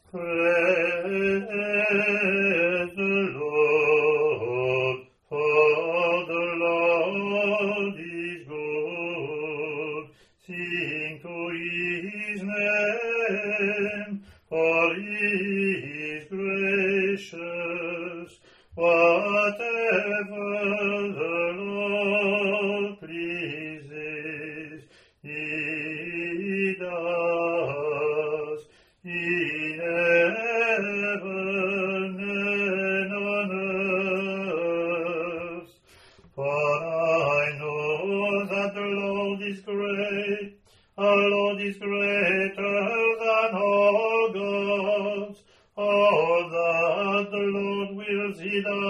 Praise the Lord, for the Lord is good. Sing to his name, for he is gracious. Whatever the Lord pleases, he does. In heaven and on earth. For I know that the Lord is great. Our Lord is greater than all gods. All that the Lord wills, he does.